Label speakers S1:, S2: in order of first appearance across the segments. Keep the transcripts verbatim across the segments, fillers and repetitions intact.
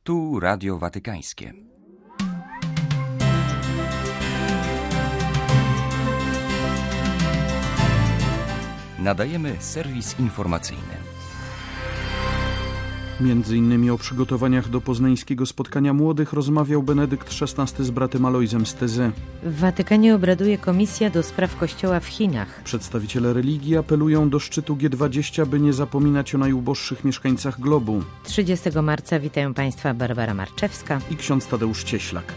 S1: Tu Radio Watykańskie. Nadajemy serwis informacyjny.
S2: Między innymi o przygotowaniach do poznańskiego spotkania młodych rozmawiał Benedykt szesnasty z bratem Alojzem z Taizé.
S3: W Watykanie obraduje Komisja do Spraw Kościoła w Chinach.
S2: Przedstawiciele religii apelują do szczytu G dwadzieścia, by nie zapominać o najuboższych mieszkańcach globu.
S3: trzydziestego marca witają Państwa Barbara Marczewska
S2: i ksiądz Tadeusz Cieślak.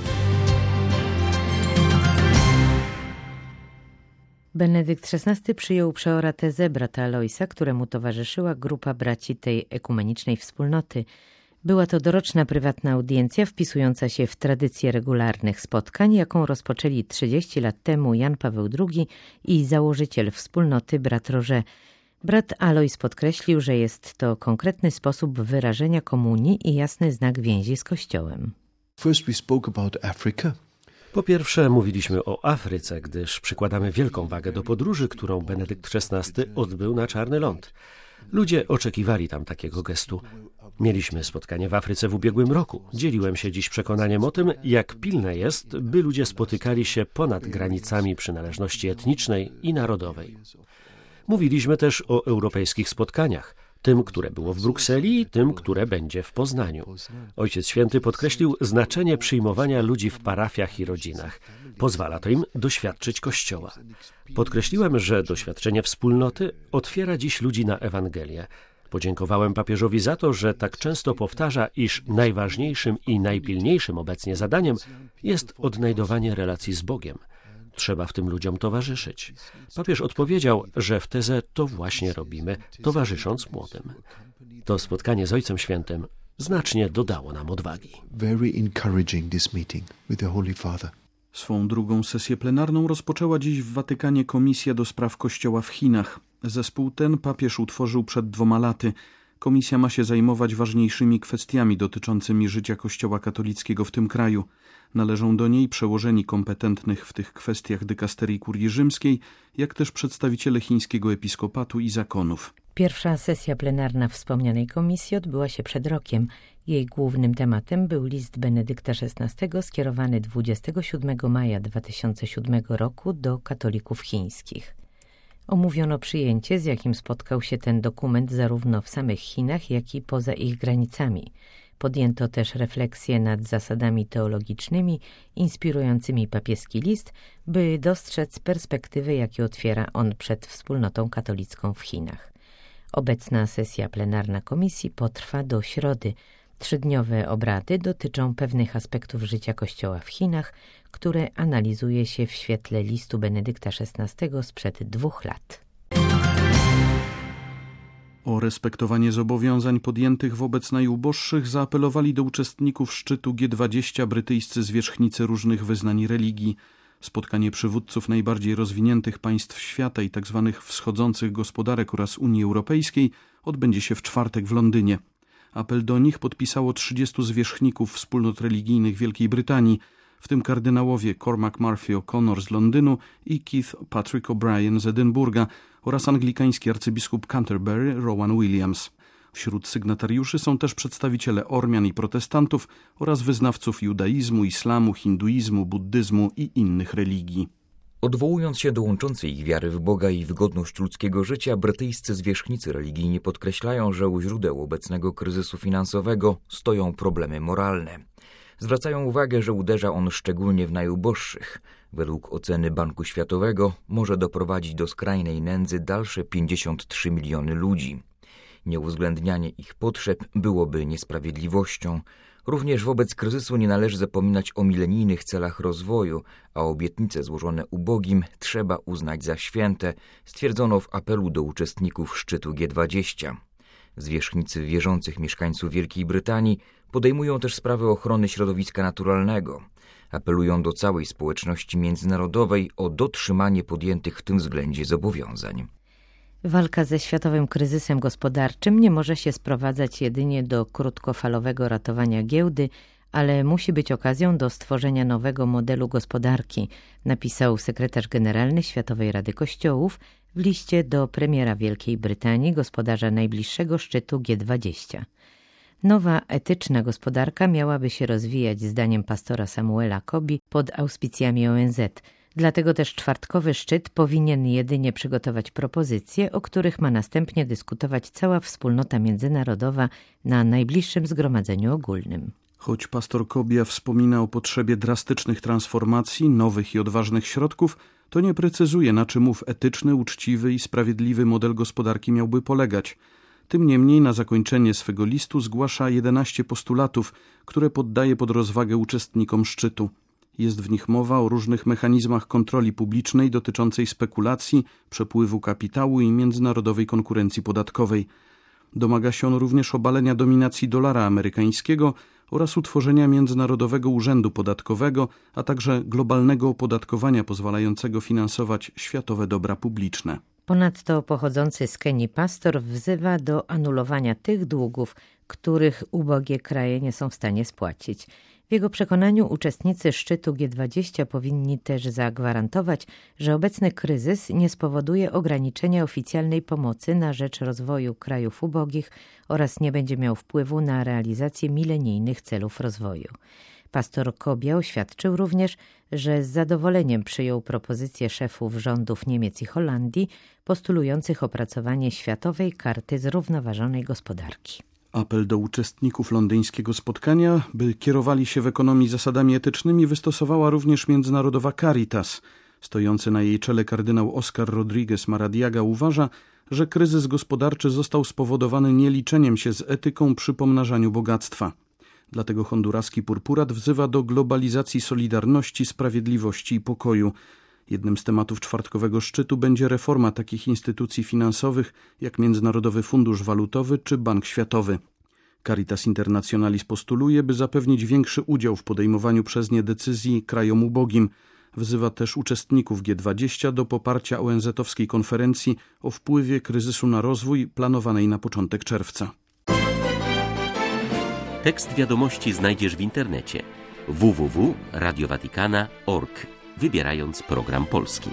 S3: Benedykt szesnasty przyjął przeora Taizé, brata Alojsa, któremu towarzyszyła grupa braci tej ekumenicznej wspólnoty. Była to doroczna prywatna audiencja wpisująca się w tradycję regularnych spotkań, jaką rozpoczęli trzydzieści lat temu Jan Paweł drugi i założyciel wspólnoty brat Roger. Brat Alojs podkreślił, że jest to konkretny sposób wyrażenia komunii i jasny znak więzi z Kościołem.
S4: First we spoke about Africa.
S5: Po pierwsze mówiliśmy o Afryce, gdyż przykładamy wielką wagę do podróży, którą Benedykt szesnasty odbył na Czarny Ląd. Ludzie oczekiwali tam takiego gestu. Mieliśmy spotkanie w Afryce w ubiegłym roku. Dzieliłem się dziś przekonaniem o tym, jak pilne jest, by ludzie spotykali się ponad granicami przynależności etnicznej i narodowej. Mówiliśmy też o europejskich spotkaniach. Tym, które było w Brukseli i tym, które będzie w Poznaniu. Ojciec Święty podkreślił znaczenie przyjmowania ludzi w parafiach i rodzinach. Pozwala to im doświadczyć Kościoła. Podkreśliłem, że doświadczenie wspólnoty otwiera dziś ludzi na Ewangelię. Podziękowałem papieżowi za to, że tak często powtarza, iż najważniejszym i najpilniejszym obecnie zadaniem jest odnajdowanie relacji z Bogiem. Trzeba w tym ludziom towarzyszyć. Papież odpowiedział, że w Taizé to właśnie robimy, towarzysząc młodym. To spotkanie z Ojcem Świętym znacznie dodało nam odwagi.
S4: Very encouraging this meeting with the Holy Father.
S2: Swą drugą sesję plenarną rozpoczęła dziś w Watykanie Komisja do Spraw Kościoła w Chinach. Zespół ten papież utworzył przed dwoma laty. Komisja ma się zajmować ważniejszymi kwestiami dotyczącymi życia Kościoła katolickiego w tym kraju. Należą do niej przełożeni kompetentnych w tych kwestiach dykasterii kurii rzymskiej, jak też przedstawiciele chińskiego episkopatu i zakonów.
S3: Pierwsza sesja plenarna wspomnianej komisji odbyła się przed rokiem. Jej głównym tematem był list Benedykta szesnastego skierowany dwudziestego siódmego maja dwa tysiące siódmego roku do katolików chińskich. Omówiono przyjęcie, z jakim spotkał się ten dokument zarówno w samych Chinach, jak i poza ich granicami. Podjęto też refleksję nad zasadami teologicznymi inspirującymi papieski list, by dostrzec perspektywy, jakie otwiera on przed wspólnotą katolicką w Chinach. Obecna sesja plenarna komisji potrwa do środy. Trzydniowe obrady dotyczą pewnych aspektów życia Kościoła w Chinach, które analizuje się w świetle listu Benedykta szesnastego sprzed dwóch lat.
S2: O respektowanie zobowiązań podjętych wobec najuboższych zaapelowali do uczestników szczytu G dwadzieścia brytyjscy zwierzchnicy różnych wyznań i religii. Spotkanie przywódców najbardziej rozwiniętych państw świata i tzw. wschodzących gospodarek oraz Unii Europejskiej odbędzie się w czwartek w Londynie. Apel do nich podpisało trzydziestu zwierzchników wspólnot religijnych Wielkiej Brytanii, w tym kardynałowie Cormac Murphy O'Connor z Londynu i Keith Patrick O'Brien z Edynburga oraz anglikański arcybiskup Canterbury Rowan Williams. Wśród sygnatariuszy są też przedstawiciele Ormian i protestantów oraz wyznawców judaizmu, islamu, hinduizmu, buddyzmu i innych religii.
S6: Odwołując się do łączącej ich wiary w Boga i w godność ludzkiego życia, brytyjscy zwierzchnicy religijni podkreślają, że u źródeł obecnego kryzysu finansowego stoją problemy moralne. Zwracają uwagę, że uderza on szczególnie w najuboższych. Według oceny Banku Światowego może doprowadzić do skrajnej nędzy dalsze pięćdziesiąt trzy miliony ludzi. Nieuwzględnianie ich potrzeb byłoby niesprawiedliwością. Również wobec kryzysu nie należy zapominać o milenijnych celach rozwoju, a obietnice złożone ubogim trzeba uznać za święte, stwierdzono w apelu do uczestników szczytu G dwadzieścia. Zwierzchnicy wierzących mieszkańców Wielkiej Brytanii podejmują też sprawy ochrony środowiska naturalnego. Apelują do całej społeczności międzynarodowej o dotrzymanie podjętych w tym względzie zobowiązań.
S3: Walka ze światowym kryzysem gospodarczym nie może się sprowadzać jedynie do krótkofalowego ratowania giełdy, ale musi być okazją do stworzenia nowego modelu gospodarki, napisał sekretarz generalny Światowej Rady Kościołów w liście do premiera Wielkiej Brytanii, gospodarza najbliższego szczytu G dwadzieścia. Nowa etyczna gospodarka miałaby się rozwijać zdaniem pastora Samuela Kobi pod auspicjami O N Z. Dlatego też czwartkowy szczyt powinien jedynie przygotować propozycje, o których ma następnie dyskutować cała wspólnota międzynarodowa na najbliższym zgromadzeniu ogólnym.
S2: Choć pastor Kobia wspomina o potrzebie drastycznych transformacji, nowych i odważnych środków, to nie precyzuje, na czym ów etyczny, uczciwy i sprawiedliwy model gospodarki miałby polegać. Tym niemniej na zakończenie swego listu zgłasza jedenaście postulatów, które poddaje pod rozwagę uczestnikom szczytu. Jest w nich mowa o różnych mechanizmach kontroli publicznej dotyczącej spekulacji, przepływu kapitału i międzynarodowej konkurencji podatkowej. Domaga się on również obalenia dominacji dolara amerykańskiego oraz utworzenia Międzynarodowego Urzędu Podatkowego, a także globalnego opodatkowania pozwalającego finansować światowe dobra publiczne.
S3: Ponadto pochodzący z Kenii pastor wzywa do anulowania tych długów, których ubogie kraje nie są w stanie spłacić. W jego przekonaniu uczestnicy szczytu G dwadzieścia powinni też zagwarantować, że obecny kryzys nie spowoduje ograniczenia oficjalnej pomocy na rzecz rozwoju krajów ubogich oraz nie będzie miał wpływu na realizację milenijnych celów rozwoju. Pastor Kobia oświadczył również, że z zadowoleniem przyjął propozycję szefów rządów Niemiec i Holandii postulujących opracowanie Światowej Karty Zrównoważonej Gospodarki.
S2: Apel do uczestników londyńskiego spotkania, by kierowali się w ekonomii zasadami etycznymi, wystosowała również międzynarodowa Caritas. Stojący na jej czele kardynał Oscar Rodriguez Maradiaga uważa, że kryzys gospodarczy został spowodowany nieliczeniem się z etyką przy pomnażaniu bogactwa. Dlatego honduraski purpurat wzywa do globalizacji solidarności, sprawiedliwości i pokoju. Jednym z tematów czwartkowego szczytu będzie reforma takich instytucji finansowych jak Międzynarodowy Fundusz Walutowy czy Bank Światowy. Caritas Internationalis postuluje, by zapewnić większy udział w podejmowaniu przez nie decyzji krajom ubogim. Wzywa też uczestników G dwadzieścia do poparcia O N Z-owskiej konferencji o wpływie kryzysu na rozwój planowanej na początek czerwca.
S7: Tekst wiadomości znajdziesz w internecie w w w kropka radio watikana kropka org, wybierając program polski.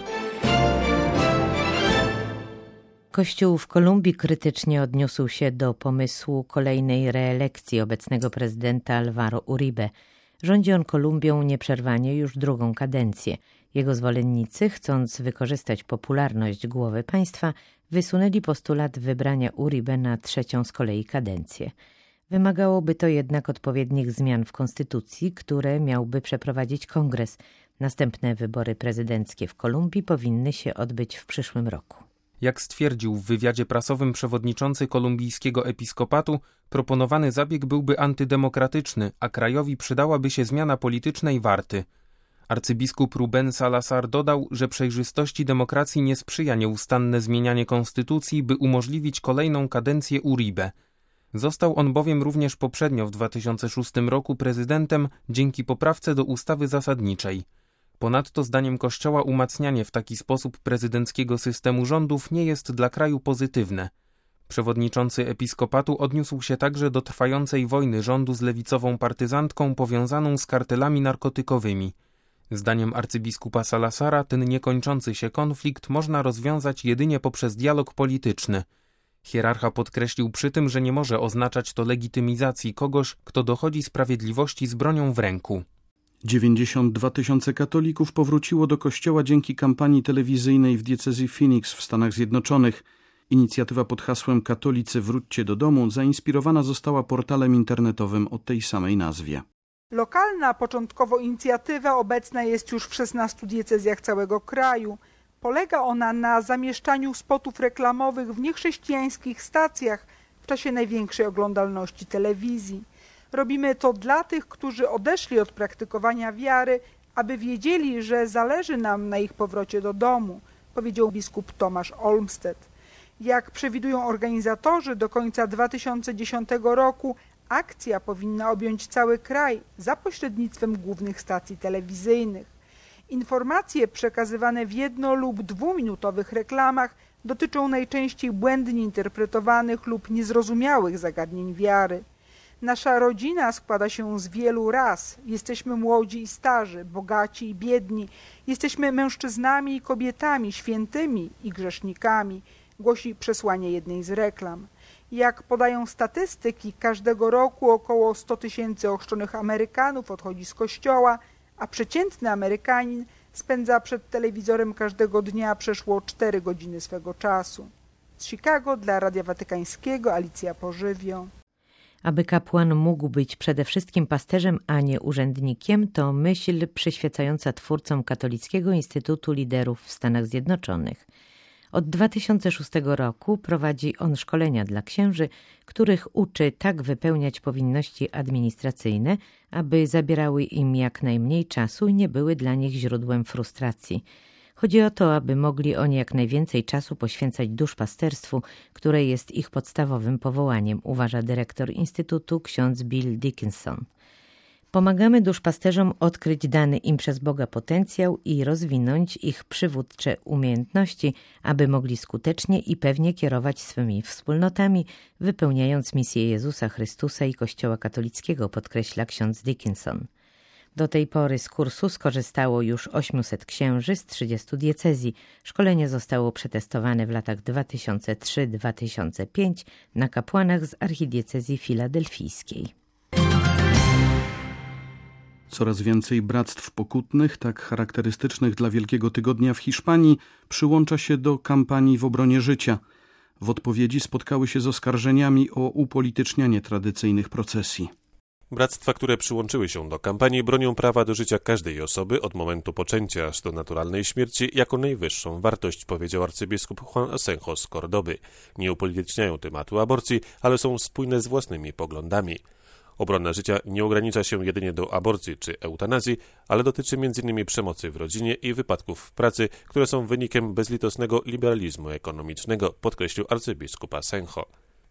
S3: Kościół w Kolumbii krytycznie odniósł się do pomysłu kolejnej reelekcji obecnego prezydenta Alvaro Uribe. Rządzi on Kolumbią nieprzerwanie już drugą kadencję. Jego zwolennicy, chcąc wykorzystać popularność głowy państwa, wysunęli postulat wybrania Uribe na trzecią z kolei kadencję. Wymagałoby to jednak odpowiednich zmian w konstytucji, które miałby przeprowadzić kongres. Następne wybory prezydenckie w Kolumbii powinny się odbyć w przyszłym roku.
S8: Jak stwierdził w wywiadzie prasowym przewodniczący kolumbijskiego episkopatu, proponowany zabieg byłby antydemokratyczny, a krajowi przydałaby się zmiana politycznej warty. Arcybiskup Rubén Salazar dodał, że przejrzystości demokracji nie sprzyja nieustanne zmienianie konstytucji, by umożliwić kolejną kadencję Uribe. Został on bowiem również poprzednio w dwa tysiące szóstym roku prezydentem dzięki poprawce do ustawy zasadniczej. Ponadto zdaniem Kościoła umacnianie w taki sposób prezydenckiego systemu rządów nie jest dla kraju pozytywne. Przewodniczący episkopatu odniósł się także do trwającej wojny rządu z lewicową partyzantką powiązaną z kartelami narkotykowymi. Zdaniem arcybiskupa Salazara ten niekończący się konflikt można rozwiązać jedynie poprzez dialog polityczny. Hierarcha podkreślił przy tym, że nie może oznaczać to legitymizacji kogoś, kto dochodzi sprawiedliwości z bronią w ręku.
S2: dziewięćdziesiąt dwa tysiące katolików powróciło do kościoła dzięki kampanii telewizyjnej w diecezji Phoenix w Stanach Zjednoczonych. Inicjatywa pod hasłem Katolicy wróćcie do domu zainspirowana została portalem internetowym o tej samej nazwie.
S9: Lokalna początkowo inicjatywa obecna jest już w szesnastu diecezjach całego kraju. Polega ona na zamieszczaniu spotów reklamowych w niechrześcijańskich stacjach w czasie największej oglądalności telewizji. Robimy to dla tych, którzy odeszli od praktykowania wiary, aby wiedzieli, że zależy nam na ich powrocie do domu, powiedział biskup Tomasz Olmsted. Jak przewidują organizatorzy, do końca dwa tysiące dziesiątego roku akcja powinna objąć cały kraj za pośrednictwem głównych stacji telewizyjnych. Informacje przekazywane w jedno- lub dwuminutowych reklamach dotyczą najczęściej błędnie interpretowanych lub niezrozumiałych zagadnień wiary. Nasza rodzina składa się z wielu ras. Jesteśmy młodzi i starzy, bogaci i biedni. Jesteśmy mężczyznami i kobietami, świętymi i grzesznikami, głosi przesłanie jednej z reklam. Jak podają statystyki, każdego roku około sto tysięcy ochrzczonych Amerykanów odchodzi z kościoła, a przeciętny Amerykanin spędza przed telewizorem każdego dnia przeszło cztery godziny swego czasu. Z Chicago dla Radia Watykańskiego Alicja Pożywio.
S3: Aby kapłan mógł być przede wszystkim pasterzem, a nie urzędnikiem, to myśl przyświecająca twórcom Katolickiego Instytutu Liderów w Stanach Zjednoczonych. Od dwa tysiące szóstego roku prowadzi on szkolenia dla księży, których uczy tak wypełniać powinności administracyjne, aby zabierały im jak najmniej czasu i nie były dla nich źródłem frustracji. Chodzi o to, aby mogli oni jak najwięcej czasu poświęcać duszpasterstwu, które jest ich podstawowym powołaniem, uważa dyrektor Instytutu ksiądz Bill Dickinson. Pomagamy duszpasterzom odkryć dany im przez Boga potencjał i rozwinąć ich przywódcze umiejętności, aby mogli skutecznie i pewnie kierować swymi wspólnotami, wypełniając misję Jezusa Chrystusa i Kościoła katolickiego, podkreśla ksiądz Dickinson. Do tej pory z kursu skorzystało już osiemset księży z trzydziestu diecezji. Szkolenie zostało przetestowane w latach dwa tysiące trzeci do dwa tysiące piątego na kapłanach z archidiecezji filadelfijskiej.
S2: Coraz więcej bractw pokutnych, tak charakterystycznych dla Wielkiego Tygodnia w Hiszpanii, przyłącza się do kampanii w obronie życia. W odpowiedzi spotkały się z oskarżeniami o upolitycznianie tradycyjnych procesji.
S10: Bractwa, które przyłączyły się do kampanii, bronią prawa do życia każdej osoby od momentu poczęcia aż do naturalnej śmierci jako najwyższą wartość, powiedział arcybiskup Juan Asenjo z Kordoby. Nie upolityczniają tematu aborcji, ale są spójne z własnymi poglądami. Obrona życia nie ogranicza się jedynie do aborcji czy eutanazji, ale dotyczy między innymi przemocy w rodzinie i wypadków w pracy, które są wynikiem bezlitosnego liberalizmu ekonomicznego, podkreślił arcybiskup Asenjo.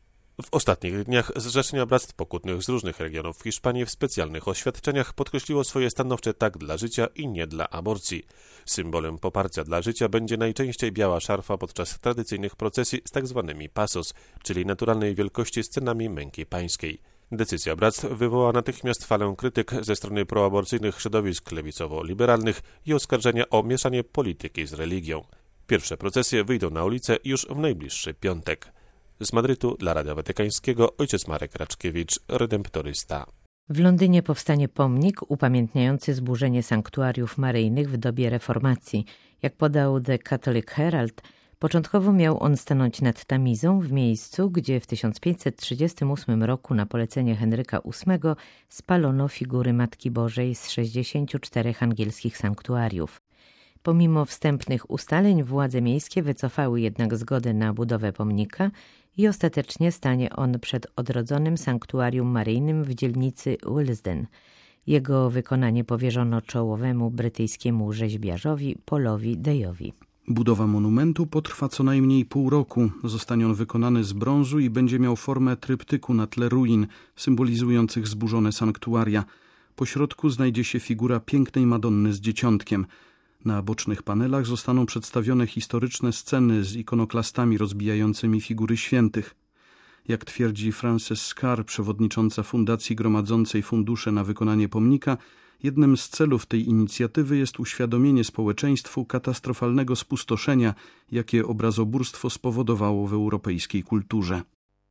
S10: W ostatnich dniach Zrzeszenia Bractw Pokutnych z różnych regionów w Hiszpanii w specjalnych oświadczeniach podkreśliło swoje stanowcze tak dla życia i nie dla aborcji. Symbolem poparcia dla życia będzie najczęściej biała szarfa podczas tradycyjnych procesji z tzw. pasos, czyli naturalnej wielkości scenami męki pańskiej. Decyzja bractw wywołała natychmiast falę krytyk ze strony proaborcyjnych środowisk lewicowo-liberalnych i oskarżenia o mieszanie polityki z religią. Pierwsze procesje wyjdą na ulicę już w najbliższy piątek. Z Madrytu dla Radia Watykańskiego ojciec Marek Raczkiewicz, redemptorysta.
S3: W Londynie powstanie pomnik upamiętniający zburzenie sanktuariów maryjnych w dobie reformacji. Jak podał The Catholic Herald, początkowo miał on stanąć nad Tamizą, w miejscu, gdzie w tysiąc pięćset trzydziestym ósmym roku na polecenie Henryka ósmego spalono figury Matki Bożej z sześćdziesięciu czterech angielskich sanktuariów. Pomimo wstępnych ustaleń władze miejskie wycofały jednak zgodę na budowę pomnika i ostatecznie stanie on przed odrodzonym sanktuarium maryjnym w dzielnicy Willesden. Jego wykonanie powierzono czołowemu brytyjskiemu rzeźbiarzowi Paulowi Dayowi.
S2: Budowa monumentu potrwa co najmniej pół roku. Zostanie on wykonany z brązu i będzie miał formę tryptyku na tle ruin, symbolizujących zburzone sanktuaria. Po środku znajdzie się figura pięknej Madonny z dzieciątkiem. Na bocznych panelach zostaną przedstawione historyczne sceny z ikonoklastami rozbijającymi figury świętych. Jak twierdzi Frances Scarr, przewodnicząca fundacji gromadzącej fundusze na wykonanie pomnika, jednym z celów tej inicjatywy jest uświadomienie społeczeństwu katastrofalnego spustoszenia, jakie obrazoburstwo spowodowało w europejskiej kulturze.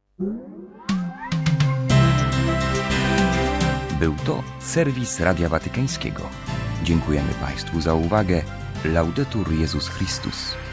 S1: Był to serwis Radia Watykańskiego. Dziękujemy Państwu za uwagę. Laudetur Jezus Chrystus.